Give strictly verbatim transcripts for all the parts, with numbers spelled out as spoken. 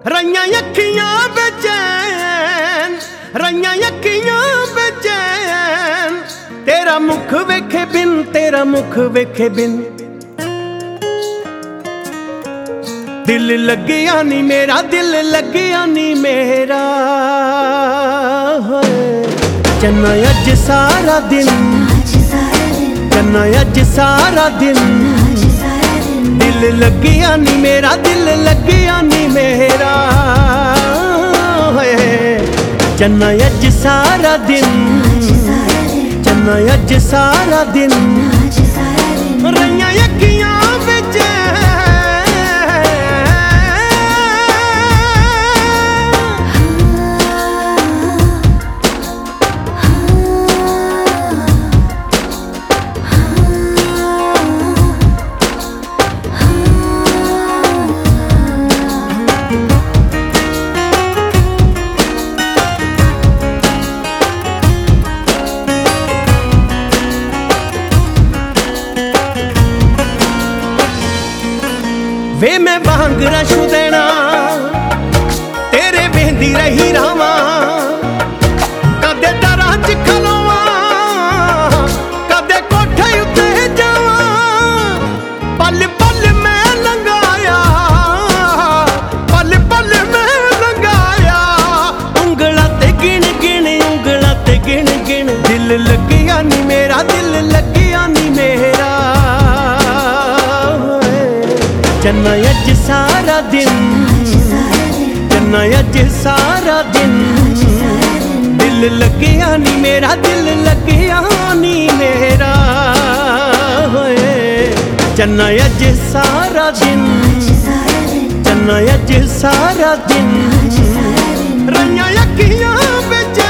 रइयां अखियां बेचैन, रइयां अखियां बेचैन, तेरा मुख वेखे बिन, तेरा मुख वेखे बिन। दिल लगिया नी मेरा, दिल लगिया नी मेरा। चन्ना अज सारा दिन, चन्ना अज सारा दिन, दिल लगिया नी मेरा, दिल लगिया नी मेरा। चन्ना अज सारा दिन, चन्ना अज सारा दिन, रइयां अखियां बेचैन। वे मैं वांग रशु देना तेरे बेंदी रही रावा, कदे दरां च खलोवा, कदे कोठे उत्ते जावा। पल पल मैं लंघाया, पल पल मैं लंघाया, उंगलां ते गिण गिण, उंगलां ते गिण गिण। दिल लगिया नी मेरा, दिल लगिया नी मेरा। चन्ना अज सारा दिन, चन्ना अज सारा दिन, दिल लगिया नी मेरा, दिल लगिया नी मेरा। चन्ना अज सारा दिन, चन्ना अज सारा दिन, रइयां अखियां बेचैन।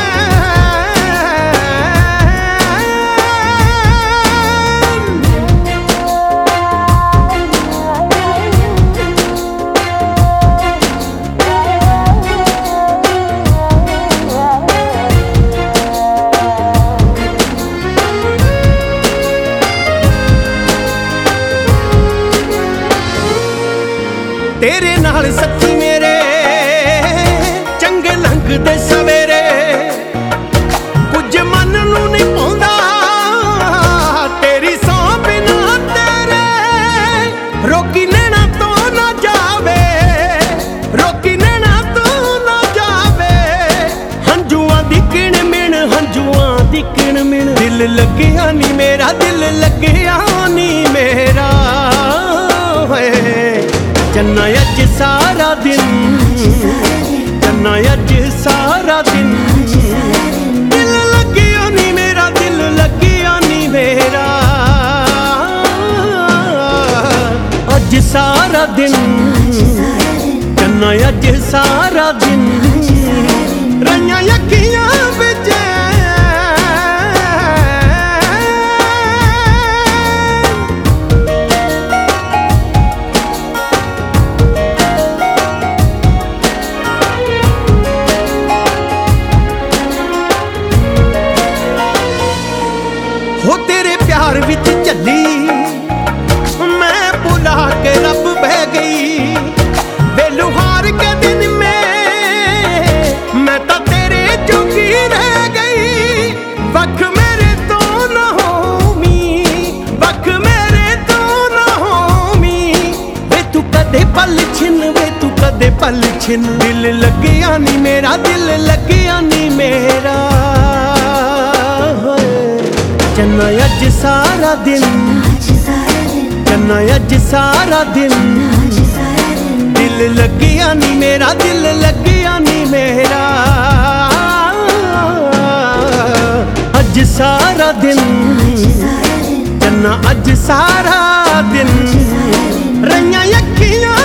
तेरे नाल सच्ची मेरे चंगे लंघदे सवेरे, कुछ मन नूं नहीं पाउंदा तेरी सौ बिना तेरे। रोकी नैना तो ना जावे, रोकी नैना तो ना जावे, हंजुआं दी किण मिण, हंजुआं दी किण मिण। दिल लगिया नी मेरा, दिल लगिया नी मेरा। चन्ना अज सारा दिन, चन्ना अज सारा दिन, दिल लगिया नी मेरा, दिल लगिया नी मेरा। अज सारा दिन, चन्ना अज सारा दिन, रइयां अखियां बेचैन। हो तेरे प्यार विच झल्ली मैं भुला के रब बह गई। बेलुहार के दिन में मैं तो तेरे जोगी रह गई। वख मेरे तो ना होमी, वख मेरे तो ना होमी, वे तू कदे पल छिन, वे तू कदे पल छिन। दिल लगिया नी मेरा, दिल लगिया नी मेरा। चन्ना अज सारा दिन, चन्ना अज सारा दिन, दिल लगिया नी मेरा, दिल लगिया नी मेरा। अज सारा दिन, चन्ना अज सारा दिन, रइयां अखियां